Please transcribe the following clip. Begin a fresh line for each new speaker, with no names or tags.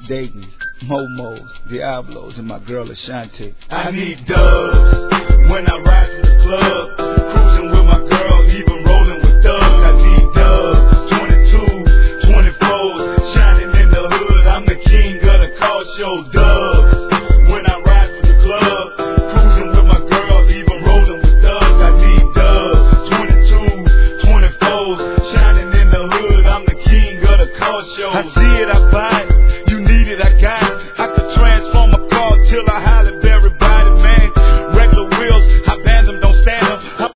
Dayton, Momos, Diablos, and my girl Ashante.
I need dubs when I ride to the club, cruising with my girl, even rolling with thugs. I need dubs, 22, 24s, shining in the hood. I'm the king of the car show. Dubs when I ride to the club, cruising with my girl, even rolling with thugs. I need dubs, 22, 24s, shining in the hood. I'm the king of the car show.